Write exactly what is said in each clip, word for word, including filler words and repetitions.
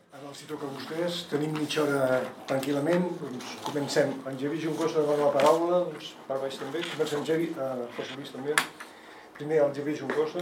Ara els toca a vostès, tenim mitja hora tranquil·lament, doncs comencem. En Javi Juncosa demana la paraula, doncs per baix també, comencem en Javi, eh, José Luis també. Primer el Javi Juncosa.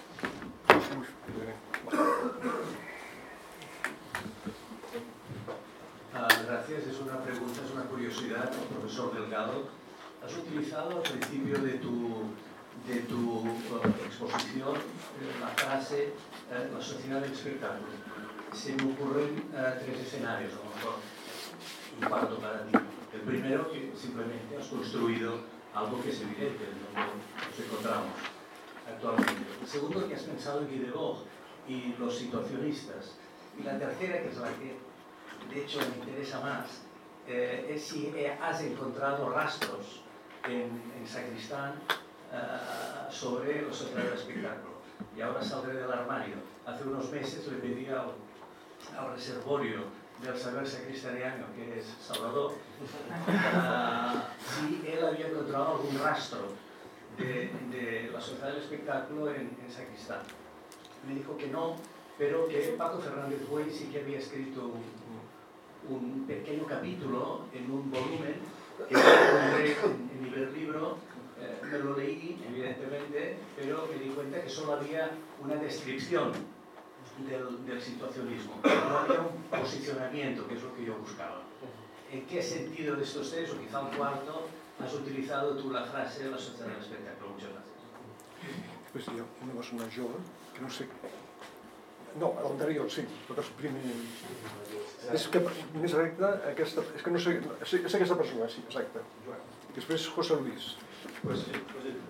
Uh, gracias, es una pregunta, es una curiosidad, profesor Delgado. Has utilizado al principio de tu, de tu uh, exposición uh, la frase uh, la sociedad del espectáculo. Se me ocurren uh, tres escenarios, a lo mejor un cuarto para ti. El primero, que simplemente has construido algo que es evidente, donde nos encontramos actualmente. El segundo, que has pensado en Guy Debord y los situacionistas. Y la tercera, que es la que de hecho me interesa más, eh, es si has encontrado rastros en, en Sacristán uh, sobre la sociedad del espectáculo. Y ahora saldré del armario. Hace unos meses le pedí al, al reservorio del saber sacristaniano, que es Salvador, uh, si él había encontrado algún rastro de, de la sociedad del espectáculo en, en Sacristán. Me dijo que no, pero que Paco Fernández Buey sí que había escrito un, un pequeño capítulo en un volumen que encontré en, en mi libro. Eh, me lo leí, evidentemente, pero me di cuenta que solo había una descripción del, del situacionismo, no había un posicionamiento, que es lo que yo buscaba. ¿En qué sentido de estos tres, o quizá un cuarto, has utilizado tú la frase la sociedad del espectáculo? Muchas gracias. Després hi ha una persona jove, que no sé... No, l'anterior, sí, però és primer... És que més recte, aquesta... És que no sé... És aquesta persona, sí, exacte. Després José Luis. Pues sí, pues sí.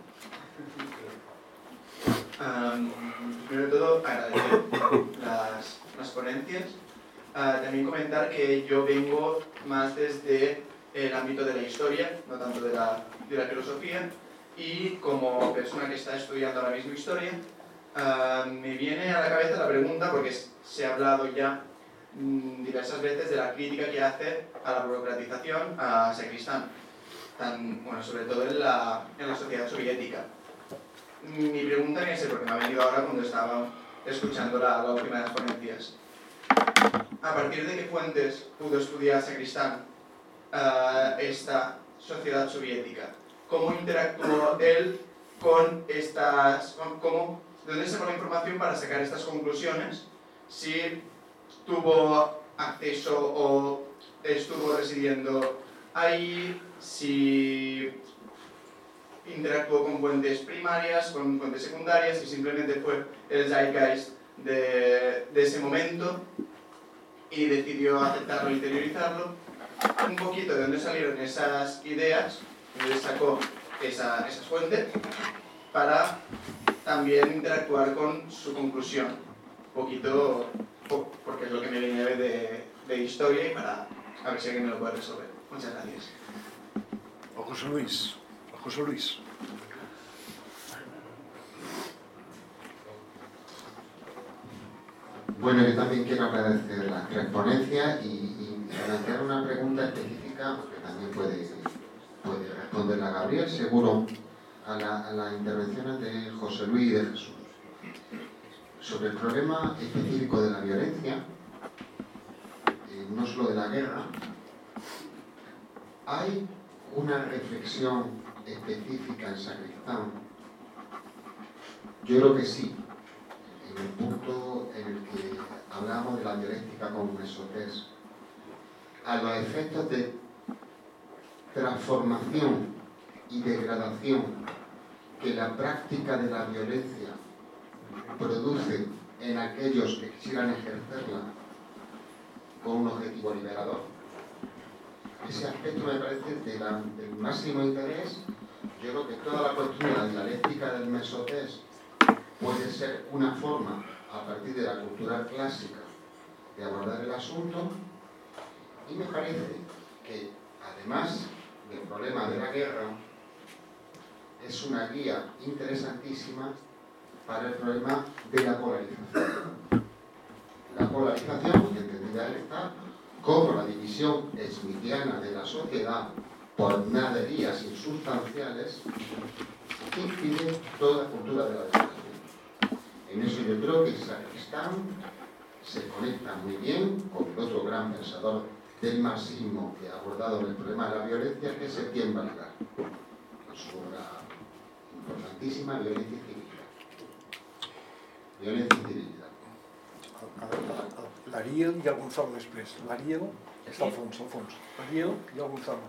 Um, primero de todo, agradecer las, las ponencias. Uh, también comentar que yo vengo más desde el ámbito de la historia, no tanto de la, de la filosofía, y como persona que está estudiando ahora mismo historia, uh, me viene a la cabeza la pregunta, porque se ha hablado ya mm, diversas veces de la crítica que hace a la burocratización a Sacristán, tan, bueno, sobre todo en la, en la sociedad soviética. Mi pregunta viene a ser, porque me ha venido ahora cuando estaba escuchando la, la última de las ponencias. ¿A partir de qué fuentes pudo estudiar Sacristán uh, esta sociedad soviética? ¿Cómo interactuó él con estas... Con, cómo, ¿De dónde sacó la información para sacar estas conclusiones? Si tuvo acceso o estuvo residiendo ahí, si interactuó con fuentes primarias, con fuentes secundarias, y simplemente fue el zeitgeist de, de ese momento y decidió aceptarlo e interiorizarlo. Un poquito de dónde salieron esas ideas, de dónde sacó esa, esas fuentes, para también interactuar con su conclusión. Un poquito, porque es lo que me viene de, de historia, y para a ver si alguien me lo puede resolver. Muchas gracias. O José Luis. O José Luis. Bueno, yo también quiero agradecer las tres ponencias y, y plantear una pregunta específica, porque también puede, puede responderla Gabriel, seguro, a, la, a las intervenciones de José Luis y de Jesús. Sobre el problema específico de la violencia, eh, no solo de la guerra, ¿hay una reflexión específica en Sacristán? Yo creo que sí. En el punto en el que hablamos de la dialéctica con Mesotés, a los efectos de transformación y degradación que la práctica de la violencia produce en aquellos que quisieran ejercerla con un objetivo liberador. Ese aspecto me parece de la, del máximo interés. Yo creo que toda la cuestión de la dialéctica del Mesotés puede ser una forma, a partir de la cultura clásica, de abordar el asunto, y me parece que, además del problema de la guerra, es una guía interesantísima para el problema de la polarización. La polarización, entendida está como la división smithiana de la sociedad por naderías insustanciales, impide toda cultura de la educación. En eso yo creo que Sacristán se conecta muy bien con el otro gran pensador del marxismo que ha abordado el problema de la violencia, que es Etienne Balibar, con su obra importantísima, Violencia y Civilidad. Violencia i Civilidad. L'Ariel i el Gonzalo després. L'Ariel està al fons, al fons. L'Ariel i el Gonzalo.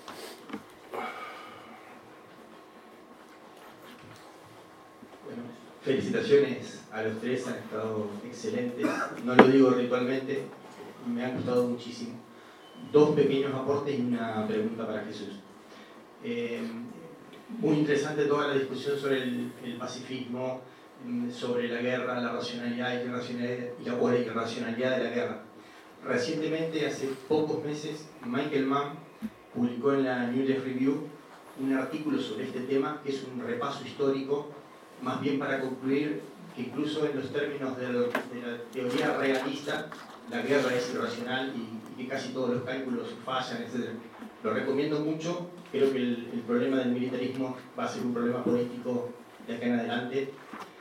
Bueno, felicitaciones a los tres, han estado excelentes. No lo digo ritualmente, me han gustado muchísimo. Dos pequeños aportes y una pregunta para Jesús. Eh, muy interesante toda la discusión sobre el, el pacifismo, sobre la guerra, la racionalidad y la irracionalidad, y la, o la irracionalidad de la guerra. Recientemente, hace pocos meses, Michael Mann publicó en la New Left Review un artículo sobre este tema, que es un repaso histórico, más bien para concluir que incluso en los términos de, lo, de la teoría realista, la guerra es irracional y, y que casi todos los cálculos fallan, etcétera. Lo recomiendo mucho, creo que el, el problema del militarismo va a ser un problema político de acá en adelante.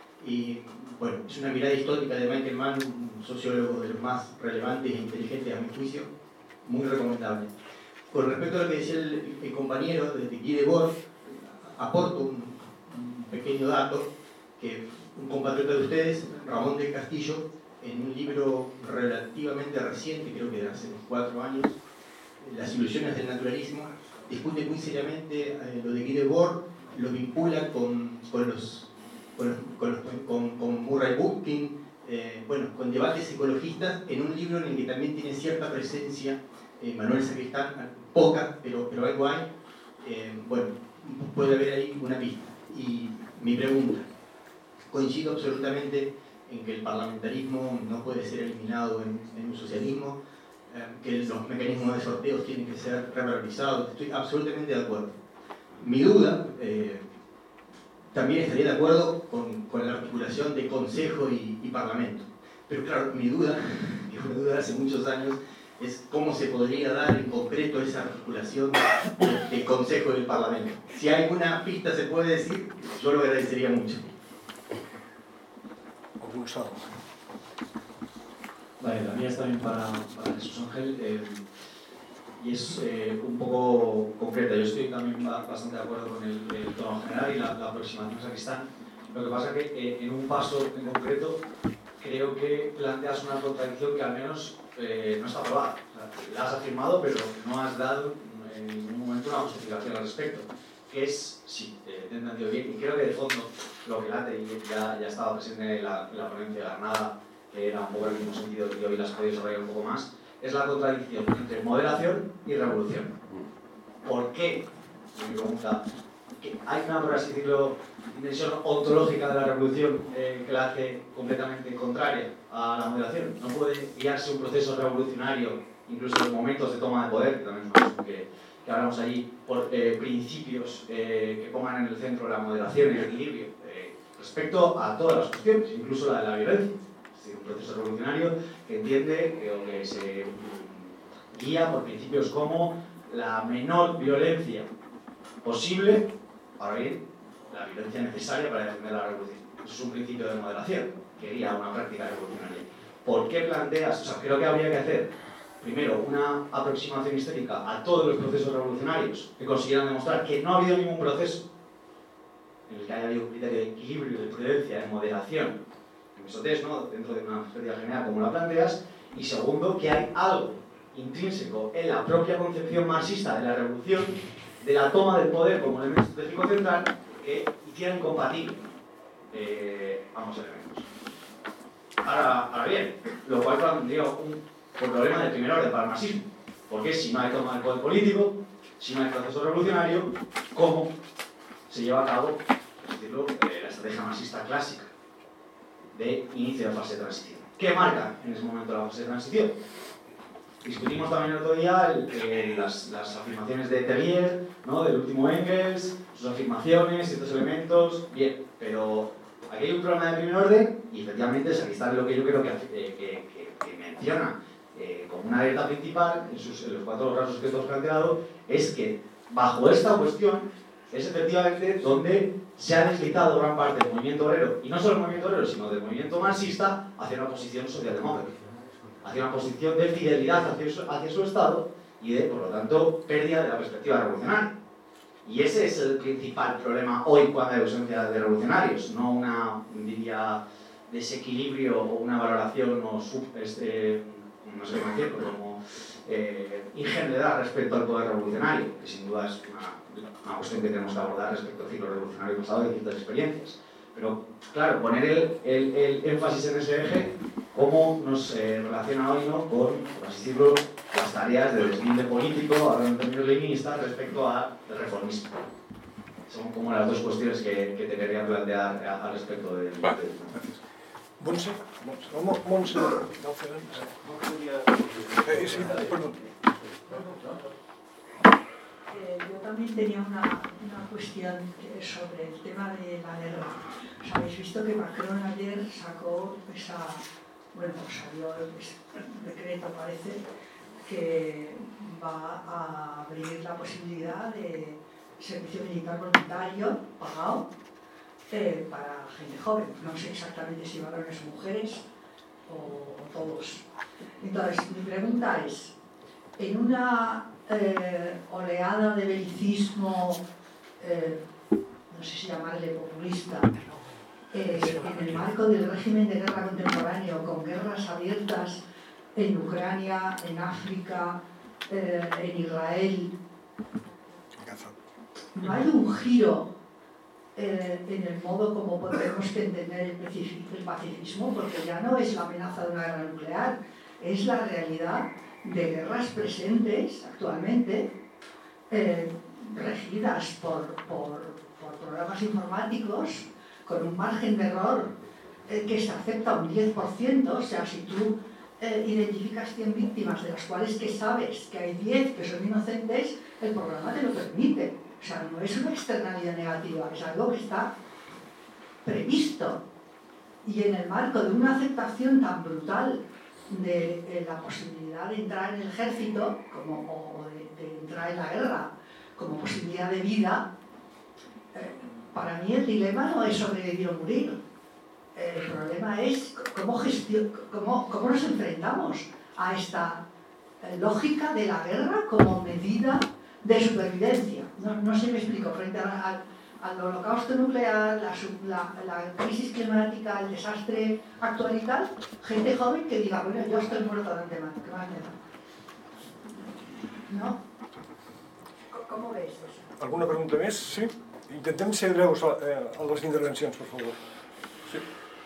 Y bueno, es una mirada histórica de Michael Mann, un sociólogo de los más relevantes e inteligentes a mi juicio, muy recomendable. Con respecto a lo que decía el, el compañero de Guy Debord, aporto un, un pequeño dato, que un compatriota de ustedes, Ramón del Castillo, en un libro relativamente reciente, creo que de hace unos cuatro años, Las ilusiones del naturalismo, discute muy seriamente eh, lo de Guy Debord, lo vincula con, con los Con, con, con, con Murray Bookchin, eh, bueno, con debates ecologistas, en un libro en el que también tiene cierta presencia eh, Manuel Sacristán, poca, pero, pero algo hay. Eh, bueno, puede haber ahí una pista. Y mi pregunta, coincido absolutamente en que el parlamentarismo no puede ser eliminado en, en un socialismo, eh, que los mecanismos de sorteos tienen que ser revalorizados, estoy absolutamente de acuerdo. Mi duda, eh, también estaría de acuerdo con, con la articulación de Consejo y, y Parlamento. Pero claro, mi duda, que es una duda de hace muchos años, es cómo se podría dar en concreto esa articulación de, de Consejo y el Parlamento. Si hay alguna pista se puede decir, yo lo agradecería mucho. Vale, la mía es también para, para Jesús Ángel. Eh, y es eh, un poco concreta. Yo estoy también bastante de acuerdo con el, el tono general y la, la aproximación a Sacristán. Lo que pasa es que eh, en un paso en concreto creo que planteas una contradicción que al menos eh, no está probada. O sea, la has afirmado, pero no has dado en ningún momento una justificación al respecto. Que es, sí, eh, te he entendido bien, y creo que de fondo lo que late, y ya, ya estaba presente en la, en la ponencia de Arnada, que era un poco en el mismo sentido que hoy las podéis desarrollar un poco más, es la contradicción entre moderación y revolución. ¿Por qué? Me pregunta, que hay una, por así decirlo, dimensión ontológica de la revolución eh, que la hace completamente contraria a la moderación. No puede guiarse un proceso revolucionario, incluso en momentos de toma de poder, que también es algo que, que hablamos allí, por eh, principios eh, que pongan en el centro la moderación y el equilibrio eh, respecto a todas las cuestiones, incluso la de la violencia. Un proceso revolucionario que entiende que, o que se guía por principios como la menor violencia posible, ahora bien, la violencia necesaria para defender la revolución. Eso es un principio de moderación que guía una práctica revolucionaria. ¿Por qué planteas? O sea, creo que habría que hacer primero una aproximación histórica a todos los procesos revolucionarios que consiguieran demostrar que no ha habido ningún proceso en el que haya habido un criterio de equilibrio, de prudencia, de moderación, mesotez, ¿no?, dentro de una perspectiva general como la planteas, y segundo, que hay algo intrínseco en la propia concepción marxista de la revolución, de la toma del poder como elemento estratégico central, que hiciera incompatible eh, ambos elementos. Ahora, ahora bien, lo cual plantea un, un problema de primer orden para el marxismo, porque si no hay toma del poder político, si no hay proceso revolucionario, ¿cómo se lleva a cabo, por decirlo, eh, la estrategia marxista clásica de inicio de fase de transición? ¿Qué marca en ese momento la fase de transición? Discutimos también el otro día el, eh, las, las afirmaciones de Tellier, ¿no?, del último Engels, sus afirmaciones, estos elementos, bien, pero aquí hay un problema de primer orden y efectivamente Sacristán lo que yo creo que, eh, que, que, que menciona eh, como una alerta principal en, sus, en los cuatro casos que tú has planteado, es que bajo esta cuestión es efectivamente donde se ha deslizado gran parte del movimiento obrero, y no solo el movimiento obrero, sino del movimiento marxista, hacia una posición socialdemócrata. hacia una posición de fidelidad hacia su, hacia su Estado y de, por lo tanto, pérdida de la perspectiva revolucionaria. Y ese es el principal problema hoy cuando hay ausencia de revolucionarios, no una, diría, desequilibrio o una valoración o sub, este, no sé cómo decirlo, como eh, ingenuidad respecto al poder revolucionario, que sin duda es una, una cuestión que tenemos que abordar respecto al ciclo revolucionario pasado y distintas experiencias. Pero, claro, poner el, el, el énfasis en ese eje, cómo nos eh, relaciona hoy, ¿no?, con, por así decirlo, las tareas de deslinde político, hablando en términos leninista, respecto al reformismo. Son como las dos cuestiones que, que te quería plantear al respecto del... del... Montse, Montse, Montse, eh, sí, perdón. Eh, yo también tenía una, una cuestión sobre el tema de la guerra. Os habéis visto que Macron ayer sacó esa, bueno, salió el decreto, parece, que va a abrir la posibilidad de servicio militar voluntario pagado eh, para gente joven. No sé exactamente si varones o mujeres o, o todos. Entonces, mi pregunta es, en una eh, oleada de belicismo, eh, no sé si llamarle populista, eh, en el marco del régimen de guerra contemporáneo, con guerras abiertas en Ucrania, en África, eh, en Israel, no hay un giro eh, en el modo como podemos entender el pacifismo, porque ya no es la amenaza de una guerra nuclear, es la realidad de guerras presentes actualmente, eh, regidas por, por, por programas informáticos con un margen de error eh, que se acepta un diez por ciento. O sea, si tú eh, identificas cien víctimas, de las cuales que sabes que hay diez que son inocentes, el programa te lo permite. O sea, no es una externalidad negativa, es algo que está previsto. Y en el marco de una aceptación tan brutal de, de la posibilidad de entrar en el ejército como, o de, de entrar en la guerra como posibilidad de vida, eh, para mí el dilema no es sobrevivir o morir. El problema es cómo, gestión, cómo, cómo nos enfrentamos a esta lógica de la guerra como medida de supervivencia. No, no sé si me explico, frente a, a, al holocausto nuclear, la, la, la crisis climática, el desastre actual y tal, gente joven que diga, bueno, yo estoy muerto de antemano, ¿qué más me da? ¿No? ¿Cómo ves eso? Alguna pregunta més? Sí? Intentem ser breus a, a les intervencions, per favor. Sí.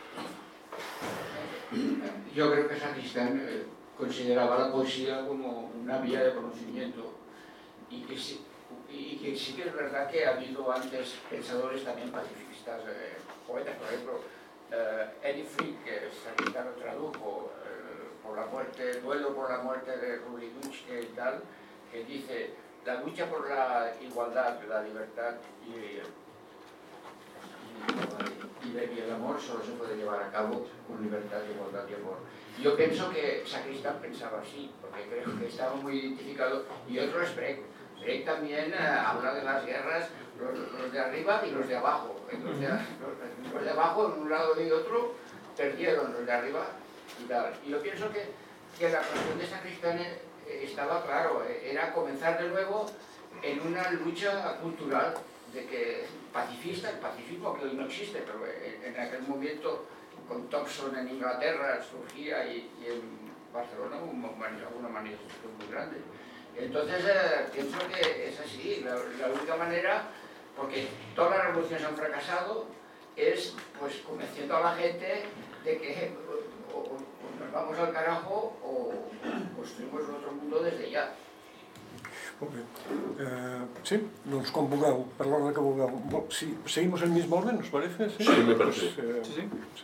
Yo creo que Sacristán eh, consideraba la poesía como una vía de conocimiento y que, sí, y que sí que es verdad que ha habido antes pensadores también pacifistas, eh, poetas, por ejemplo, eh, Edith Frick, que Sacristán lo tradujo, eh, por la muerte, duelo por la muerte de Ruliduchke y tal, que dice, la lucha por la igualdad, la libertad y, y, y el amor solo se puede llevar a cabo con libertad, igualdad y amor. Yo pienso que Sacristán pensaba así, porque creo que estaba muy identificado, y otro es Brecht. Brecht también eh, habla de las guerras, los, los de arriba y los de abajo. Los de, los, los de abajo, en un lado y otro, perdieron, los de arriba y tal. Y yo pienso que, que la cuestión de Sacristán estaba claro, era comenzar de nuevo en una lucha cultural de que pacifista, el pacifismo que hoy no existe, pero en, en aquel momento con Thompson en Inglaterra surgía y, y en Barcelona una, una manifestación muy grande. Entonces eh, pienso que es así, la, la única manera, porque todas las revoluciones han fracasado, es pues convenciendo a la gente de que o, o nos vamos al carajo o construimos otro mundo desde ya. Molt bé. Eh, sí, doncs com vulgueu, per l'ordre que vulgueu. Si seguimos el mismo orden, ¿os parece? Sí, sí me parece. Pues, eh, sí, sí. sí.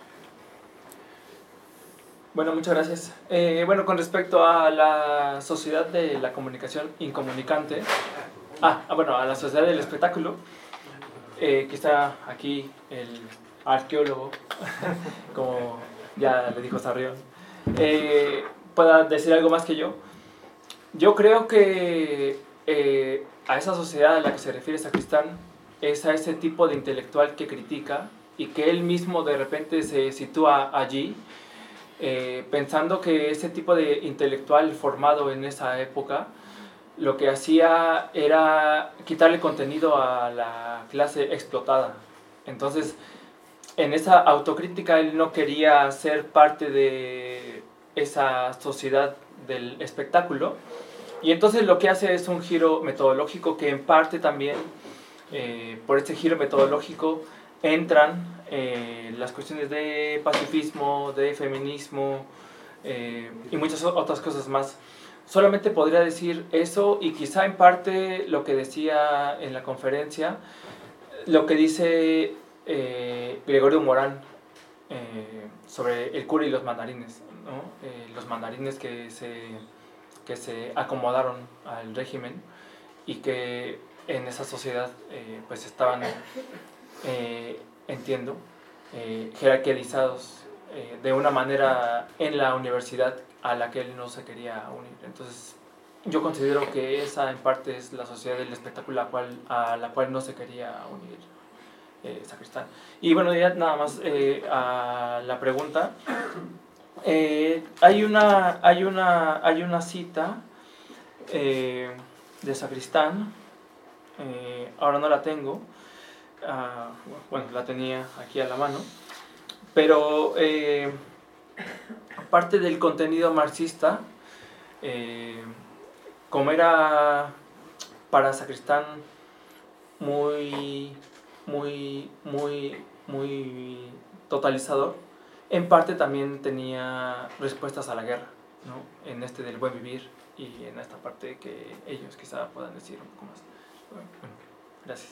Bueno, muchas gracias. Eh, bueno, con respecto a la sociedad de la comunicación incomunicante, ah, ah bueno, a la sociedad del espectáculo, eh, que está aquí el arqueólogo, como ya le dijo Sarrión, eh, pueda decir algo más que yo. Yo creo que eh, a esa sociedad a la que se refiere Sacristán es a ese tipo de intelectual que critica y que él mismo de repente se sitúa allí eh, pensando que ese tipo de intelectual formado en esa época lo que hacía era quitarle contenido a la clase explotada. Entonces, en esa autocrítica él no quería ser parte de esa sociedad del espectáculo, y entonces lo que hace es un giro metodológico que en parte también, eh, por este giro metodológico, entran eh, las cuestiones de pacifismo, de feminismo eh, y muchas otras cosas más. Solamente podría decir eso, y quizá en parte lo que decía en la conferencia, lo que dice eh, Gregorio Morán eh, sobre el cura y los mandarines, ¿no? Eh, los mandarines que se, que se acomodaron al régimen y que en esa sociedad eh, pues estaban, eh, entiendo, eh, jerarquizados eh, de una manera en la universidad a la que él no se quería unir. Entonces, yo considero que esa en parte es la sociedad del espectáculo a, cual, a la cual no se quería unir eh, Sacristán. Y bueno, ya nada más eh, a la pregunta. Eh, hay, una, hay, una, hay una cita eh, de Sacristán, eh, ahora no la tengo, uh, bueno, la tenía aquí a la mano, pero eh, parte del contenido marxista, eh, como era para Sacristán muy, muy, muy, muy totalizador, en parte también tenía respuestas a la guerra, ¿no? En este del buen vivir y en esta parte que ellos quizá puedan decir un poco más. Bueno, gracias.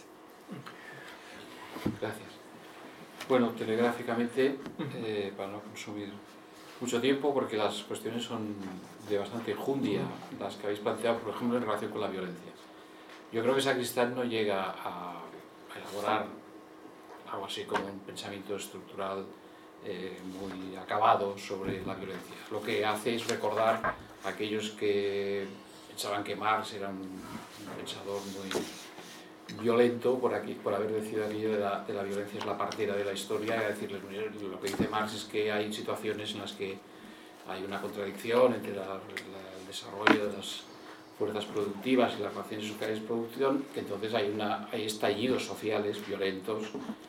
Gracias. Bueno, telegráficamente, eh, para no consumir mucho tiempo, porque las cuestiones son de bastante enjundia, las que habéis planteado, por ejemplo, en relación con la violencia. Yo creo que Sacristán no llega a elaborar algo así como un pensamiento estructural eh, muy acabado sobre la violencia. Lo que hace es recordar a aquellos que pensaban que Marx era un, un pensador muy violento por, aquí, por haber decidido aquello de la, de la violencia es la partera de la historia, y a decirles, lo que dice Marx es que hay situaciones en las que hay una contradicción entre la, la, el desarrollo de las fuerzas productivas y las relaciones sociales de producción, que entonces hay, una, hay estallidos sociales violentos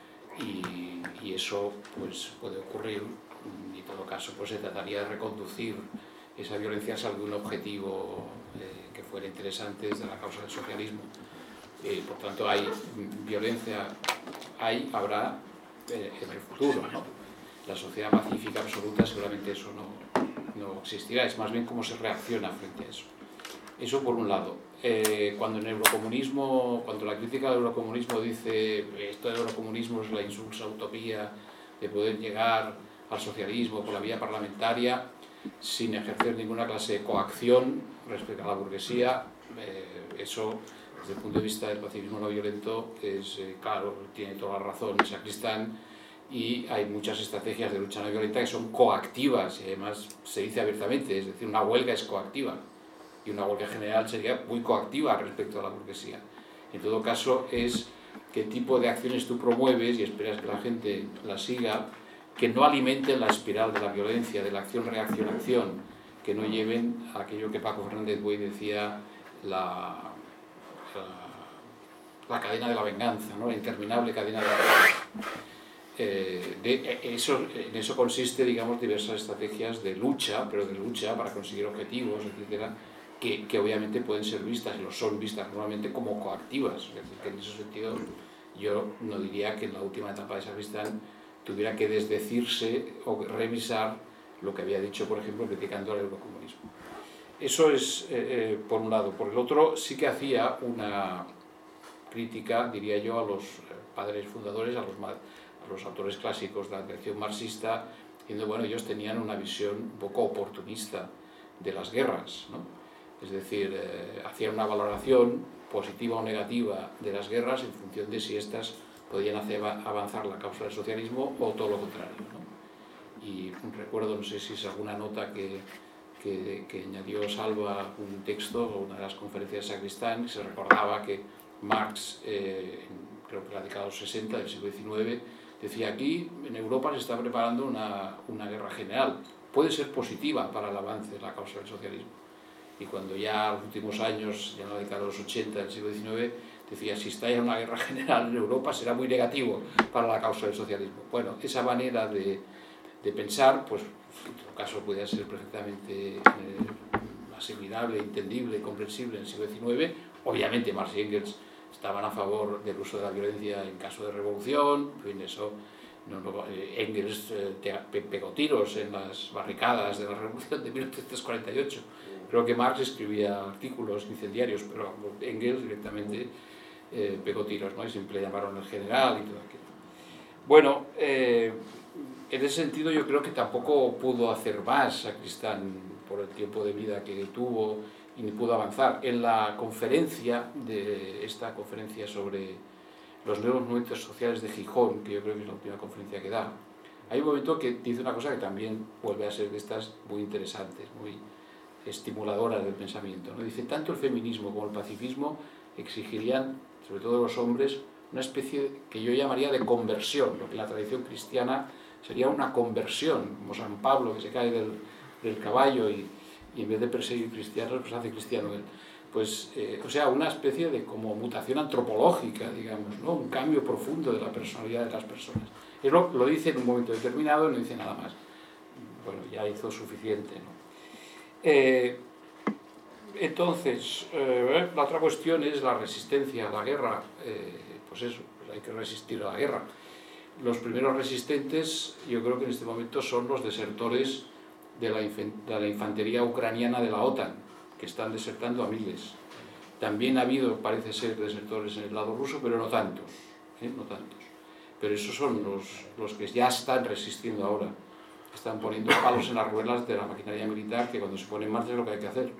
y, y eso pues, puede ocurrir, y en todo caso pues, se trataría de reconducir esa violencia hacia algún objetivo eh, que fuera interesante desde la causa del socialismo. Eh, por tanto, hay violencia, hay, habrá eh, en el futuro, ¿no? La sociedad pacífica absoluta seguramente eso no, no existirá, es más bien cómo se reacciona frente a eso. Eso por un lado. Eh, cuando en el eurocomunismo, cuando la crítica del eurocomunismo dice esto del eurocomunismo es la insulsa utopía de poder llegar al socialismo por la vía parlamentaria sin ejercer ninguna clase de coacción respecto a la burguesía, eh, eso desde el punto de vista del pacifismo no violento es eh, claro, tiene toda la razón Sacristán, y hay muchas estrategias de lucha no violenta que son coactivas y además se dice abiertamente, es decir, una huelga es coactiva y una huelga general sería muy coactiva respecto a la burguesía. En todo caso es qué tipo de acciones tú promueves y esperas que la gente las siga, que no alimenten la espiral de la violencia, de la acción-reacción-acción, que no lleven a aquello que Paco Fernández Buey decía, la, la, la cadena de la venganza, ¿no? La interminable cadena de la venganza. Eh, de, eso, en eso consiste, digamos, diversas estrategias de lucha, pero de lucha para conseguir objetivos, etcétera, que, que obviamente pueden ser vistas, y lo son vistas normalmente como coactivas. Es decir, que en ese sentido yo no diría que en la última etapa de Sacristán tuviera que desdecirse o revisar lo que había dicho, por ejemplo, criticando al eurocomunismo. Eso es eh, eh, por un lado. Por el otro, sí que hacía una crítica, diría yo, a los padres fundadores, a los, a los autores clásicos de la tradición marxista, diciendo, bueno, ellos tenían una visión un poco oportunista de las guerras, ¿no? Es decir, eh, hacían una valoración positiva o negativa de las guerras en función de si éstas podían hacer avanzar la causa del socialismo o todo lo contrario, ¿no? Y recuerdo, no sé si es alguna nota que, que, que añadió Salva, un texto o una de las conferencias de Sacristán, que se recordaba que Marx, eh, creo que en la década de los sesenta del siglo diecinueve, decía aquí en Europa se está preparando una, una guerra general, puede ser positiva para el avance de la causa del socialismo. Y cuando ya en los últimos años, ya en la década de los ochenta del siglo diecinueve, decía, si estalla una guerra general en Europa será muy negativo para la causa del socialismo. Bueno, esa manera de, de pensar, pues en todo caso podía ser perfectamente eh, asimilable, entendible, comprensible en el siglo diecinueve. Obviamente Marx y Engels estaban a favor del uso de la violencia en caso de revolución, en fin, eso, no, no, Engels eh, te, pegó tiros en las barricadas de la revolución de mil ochocientos cuarenta y ocho. Creo que Marx escribía artículos incendiarios, pero Engels directamente eh, pegó tiros, ¿no? Y siempre llamaron al general y todo aquello. Bueno, eh, en ese sentido yo creo que tampoco pudo hacer más Sacristán por el tiempo de vida que tuvo y ni pudo avanzar. En la conferencia, de esta conferencia sobre los nuevos movimientos sociales de Gijón, que yo creo que es la última conferencia que da, hay un momento que dice una cosa que también vuelve a ser de estas muy interesantes, muy estimuladoras del pensamiento, ¿no? Dice, tanto el feminismo como el pacifismo exigirían, sobre todo los hombres, una especie que yo llamaría de conversión, lo que en la tradición cristiana sería una conversión, como San Pablo que se cae del, del caballo y, y en vez de perseguir cristianos, pues hace cristiano él. Pues, eh, o sea, una especie de como mutación antropológica, digamos, ¿no? Un cambio profundo de la personalidad de las personas. Él lo, lo dice en un momento determinado y no dice nada más. Bueno, ya hizo suficiente, ¿no? Eh, entonces, eh, la otra cuestión es la resistencia a la guerra. Eh, pues eso, pues hay que resistir a la guerra. Los primeros resistentes, yo creo que en este momento son los desertores de la, de la infantería ucraniana de la OTAN, que están desertando a miles. También ha habido, parece ser, desertores en el lado ruso, pero no tantos, ¿eh? no tantos. Pero esos son los, los que ya están resistiendo ahora. Están poniendo palos en las ruedas de la maquinaria militar, que cuando se pone en marcha es lo que hay que hacer.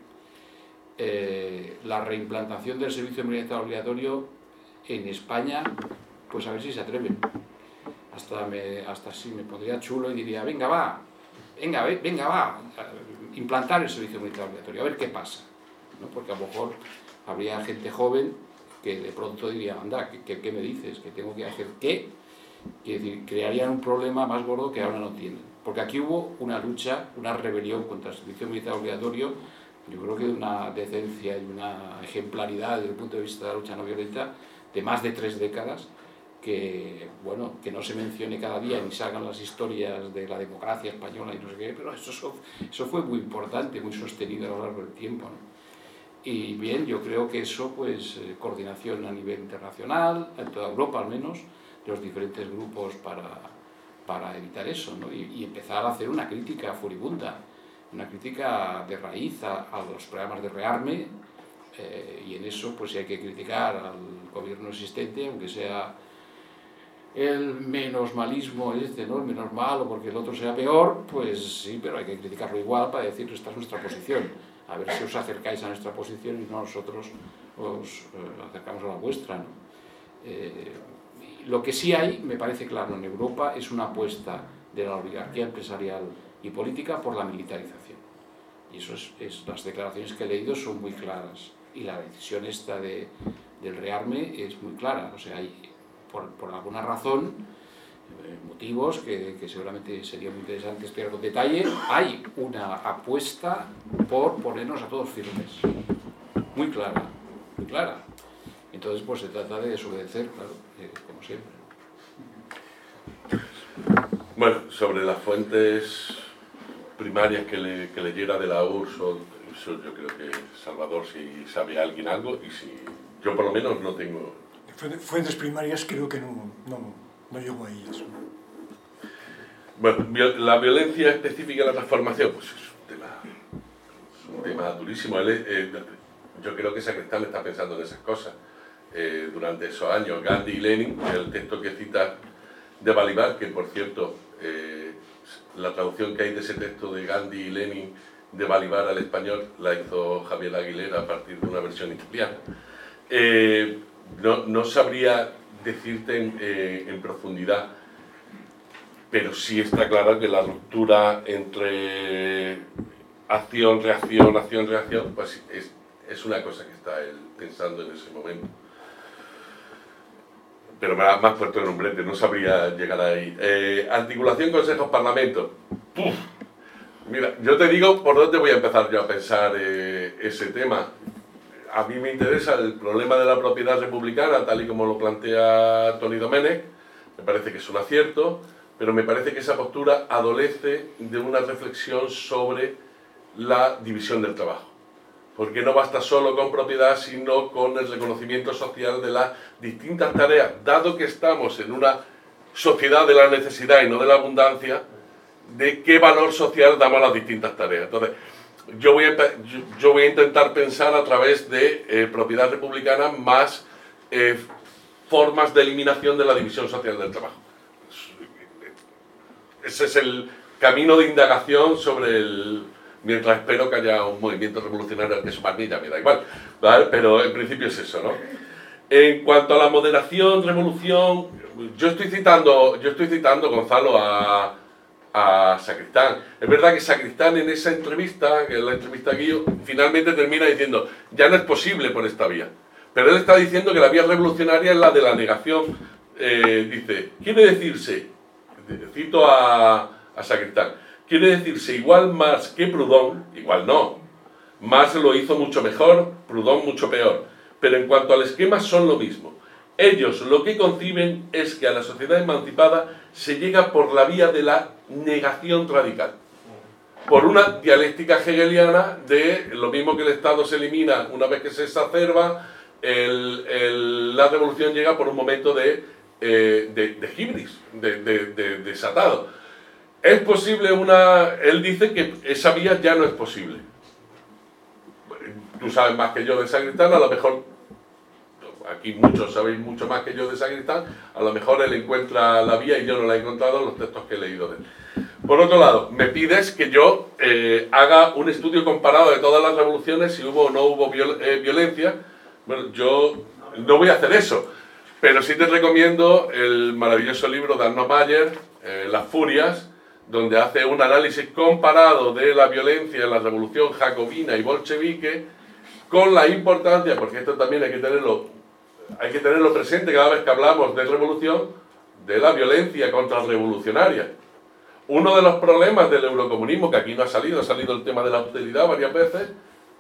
Eh, la reimplantación del servicio militar obligatorio en España, pues a ver si se atreven. Hasta, me, hasta sí me pondría chulo y diría, venga va, venga, venga va, implantar el servicio militar obligatorio, a ver qué pasa, ¿no? Porque a lo mejor habría gente joven que de pronto diría, anda, ¿qué, qué, qué me dices? ¿Que tengo que hacer qué? Es decir, crearían un problema más gordo que ahora no tienen. Porque aquí hubo una lucha, una rebelión contra el servicio militar obligatorio, yo creo que de una decencia y una ejemplaridad desde el punto de vista de la lucha no violenta de más de tres décadas, que, bueno, que no se mencione cada día ni salgan las historias de la democracia española y no sé qué, pero eso, eso fue muy importante, muy sostenido a lo largo del tiempo, ¿no? Y bien, yo creo que eso, pues, eh, coordinación a nivel internacional, en toda Europa al menos, de los diferentes grupos para, para evitar eso, ¿no? Y, y empezar a hacer una crítica furibunda, una crítica de raíz a, a los programas de rearme, eh, y en eso, pues, si hay que criticar al gobierno existente, aunque sea el menos malismo este, ¿no? El menos malo porque el otro sea peor, pues sí, pero hay que criticarlo igual para decir, esta es nuestra posición, a ver si os acercáis a nuestra posición y no nosotros os eh, acercamos a la vuestra, ¿no? Eh, lo que sí hay, me parece claro, en Europa es una apuesta de la oligarquía empresarial y política por la militarización. Y eso es, es las declaraciones que he leído son muy claras. Y la decisión esta de, del rearme es muy clara. O sea, hay, por, por alguna razón, eh, motivos que, que seguramente sería muy interesante explicar con detalle, hay una apuesta por ponernos a todos firmes. Muy clara, muy clara. Entonces, pues se trata de desobedecer, claro, eh, como siempre. Bueno, sobre las fuentes primarias que, le, que leyera de la U R S S O, eso yo creo que Salvador si sabe alguien algo, y si yo por lo menos no tengo... Fuentes primarias creo que no, no, no llego a ellas. Bueno, la violencia específica de la transformación, pues es un tema, es un tema durísimo. Él, eh, yo creo que Sacristán está pensando en esas cosas. Eh, durante esos años, Gandhi y Lenin, el texto que cita de Balibar, que por cierto, eh, la traducción que hay de ese texto de Gandhi y Lenin de Balibar al español la hizo Javier Aguilera a partir de una versión italiana. Eh, no, no sabría decirte en, eh, en profundidad, pero sí está claro que la ruptura entre acción, reacción, acción, reacción, pues es, es una cosa que está él pensando en ese momento. Pero más, más puerto en un brete, no sabría llegar ahí. Eh, articulación, consejos, parlamentos. Puf. Mira, yo te digo por dónde voy a empezar yo a pensar eh, ese tema. A mí me interesa el problema de la propiedad republicana, tal y como lo plantea Toni Domènech. Me parece que es un acierto, pero me parece que esa postura adolece de una reflexión sobre la división del trabajo. Porque no basta solo con propiedad, sino con el reconocimiento social de las distintas tareas. Dado que estamos en una sociedad de la necesidad y no de la abundancia, de qué valor social damos a las distintas tareas. Entonces, yo voy a, yo, yo voy a intentar pensar a través de eh, propiedad republicana más eh, formas de eliminación de la división social del trabajo. Ese es el camino de indagación sobre el... Mientras espero que haya un movimiento revolucionario, que eso para mí ya me da igual, ¿vale? Pero en principio es eso, ¿no? En cuanto a la moderación, revolución, yo estoy citando, yo estoy citando, Gonzalo, a, a Sacristán. Es verdad que Sacristán en esa entrevista, que es la entrevista Guío, finalmente termina diciendo, ya no es posible por esta vía. Pero él está diciendo que la vía revolucionaria es la de la negación. Eh, dice, quiere decirse, cito a, a Sacristán, quiere decirse igual Marx que Proudhon, igual no. Marx lo hizo mucho mejor, Proudhon mucho peor. Pero en cuanto al esquema son lo mismo. Ellos lo que conciben es que a la sociedad emancipada se llega por la vía de la negación radical. Por una dialéctica hegeliana de lo mismo que el Estado se elimina una vez que se exacerba, el, el, la revolución llega por un momento de, eh, de, de hibris, de, de, de, de desatado. Es posible una... Él dice que esa vía ya no es posible. Tú sabes más que yo de Sacristán, a lo mejor... Aquí muchos sabéis mucho más que yo de Sacristán, a lo mejor él encuentra la vía y yo no la he encontrado en los textos que he leído de él. Por otro lado, me pides que yo eh, haga un estudio comparado de todas las revoluciones, si hubo o no hubo viol eh, violencia. Bueno, yo no voy a hacer eso, pero sí te recomiendo el maravilloso libro de Arno Mayer, eh, Las Furias, donde hace un análisis comparado de la violencia en la revolución jacobina y bolchevique con la importancia, porque esto también hay que tenerlo, hay que tenerlo presente cada vez que hablamos de revolución, de la violencia contrarrevolucionaria. Uno de los problemas del eurocomunismo, que aquí no ha salido, ha salido el tema de la hostilidad varias veces,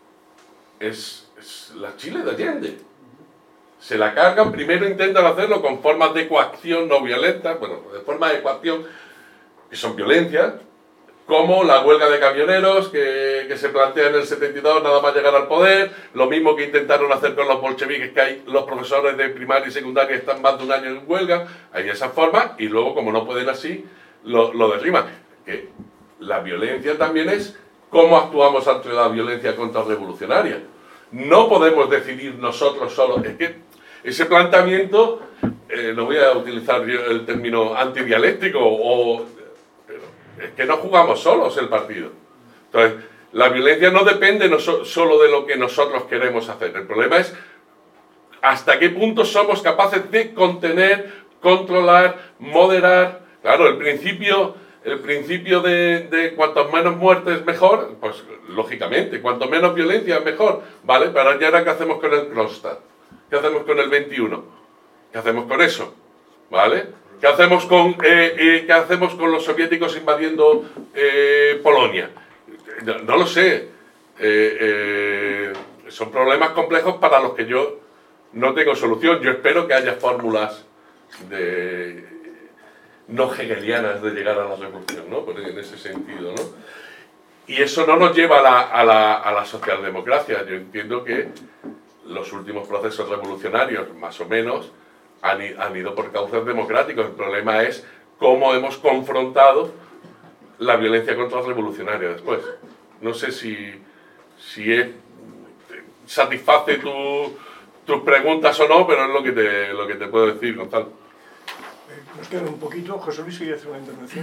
es, es la Chile de Allende. Se la cargan, primero intentan hacerlo con formas de coacción no violentas, bueno, de formas de coacción que son violencias, como la huelga de camioneros que, que se plantea en el setenta y dos nada más llegar al poder, lo mismo que intentaron hacer con los bolcheviques, que hay los profesores de primaria y secundaria que están más de un año en huelga, hay esas formas, y luego como no pueden así, lo, lo derriban. Que la violencia también es cómo actuamos ante la violencia contrarrevolucionaria. No podemos decidir nosotros solos, es que ese planteamiento, eh, no voy a utilizar yo el término antidialéctico o... Es que no jugamos solos el partido. Entonces, la violencia no depende no so, solo de lo que nosotros queremos hacer. El problema es hasta qué punto somos capaces de contener, controlar, moderar. Claro, el principio, el principio de, de cuantos menos muertes mejor, pues lógicamente, cuanto menos violencia mejor. Vale, pero ya ahora ¿qué hacemos con el Kronstadt? ¿Qué hacemos con el veintiuno? ¿Qué hacemos con eso? ¿Vale? ¿Qué hacemos con, eh, eh, ¿qué hacemos con los soviéticos invadiendo eh, Polonia? No, no lo sé. Eh, eh, son problemas complejos para los que yo no tengo solución. Yo espero que haya fórmulas de, no hegelianas de llegar a la revolución, ¿no? Pues en ese sentido, ¿no? Y eso no nos lleva a la, a la, a la socialdemocracia. Yo entiendo que los últimos procesos revolucionarios, más o menos, Han, han ido por causas democráticos. El problema es cómo hemos confrontado la violencia contrarrevolucionaria después. No sé si, si es, satisface tu, tus preguntas o no, pero es lo que te, lo que te puedo decir, Gonzalo. Eh, nos queda un poquito. José Luis quiere hacer una intervención.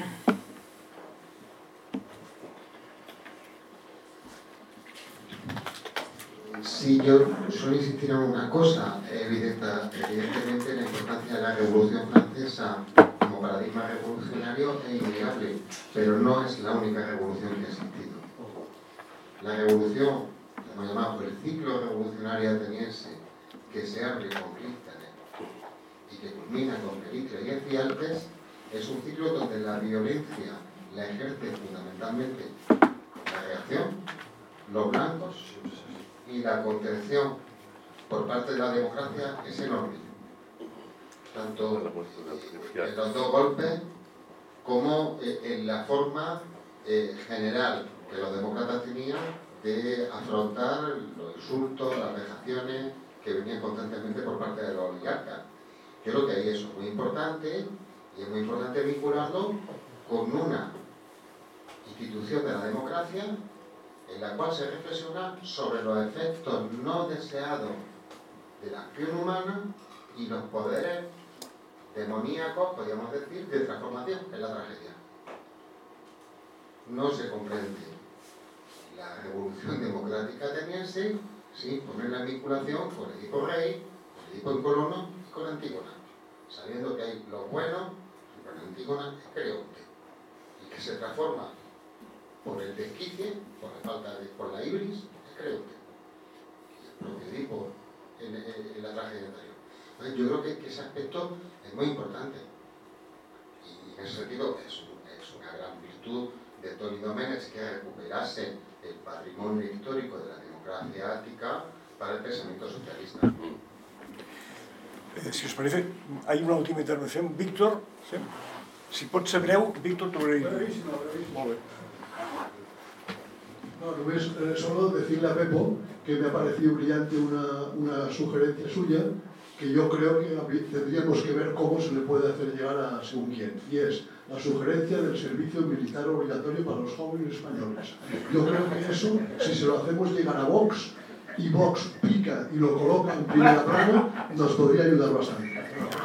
Sí, yo solo insistir en una cosa. Evidente, evidentemente la importancia de la Revolución Francesa como paradigma revolucionario es innegable, pero no es la única revolución que ha existido. La revolución, que hemos llamado el ciclo revolucionario ateniense, que se abre con Clístenes y que culmina con Pericles y Efialtes, es un ciclo donde la violencia la ejerce fundamentalmente los blancos y la contención por parte de la democracia es enorme. Tanto en los dos golpes como en la forma eh, general que los demócratas tenían de afrontar los insultos, las vejaciones que venían constantemente por parte de los oligarcas. Yo creo que ahí eso es muy importante, y es muy importante vincularlo con una institución de la democracia en la cual se reflexiona sobre los efectos no deseados de la acción humana y los poderes demoníacos, podríamos decir, de transformación en la tragedia. No se comprende la revolución democrática ateniense sin poner la vinculación con Edipo Rey, con Edipo en Colono y con Antígona, sabiendo que hay los buenos y con Antígona es Creonte, y que se transforma por el desquicie, por la falta de, por la ibris, es Creonte, y el propio Edipo en, en, en la tragedia anterior. Entonces, yo creo que, que ese aspecto es muy importante, y en ese sentido es, un, es una gran virtud de Toni Domènech que recuperase el patrimonio histórico de la democracia ática para el pensamiento socialista. Eh, si us parece, hay una última intervención. Víctor, ¿sí? Si pot ser breu, Víctor, tu brevísimo. Brevísimo, brevísimo. Molt bé. No, només eh, solo decirle a Pepo que me ha parecido brillante una, una sugerencia suya, que yo creo que tendríamos que ver cómo se le puede hacer llegar a según quién, y es la sugerencia del servicio militar obligatorio para los jóvenes españoles. Yo creo que eso, si se lo hacemos llegar a Vox, y Vox pica y lo coloca en primera plana, nos podría ayudar bastante.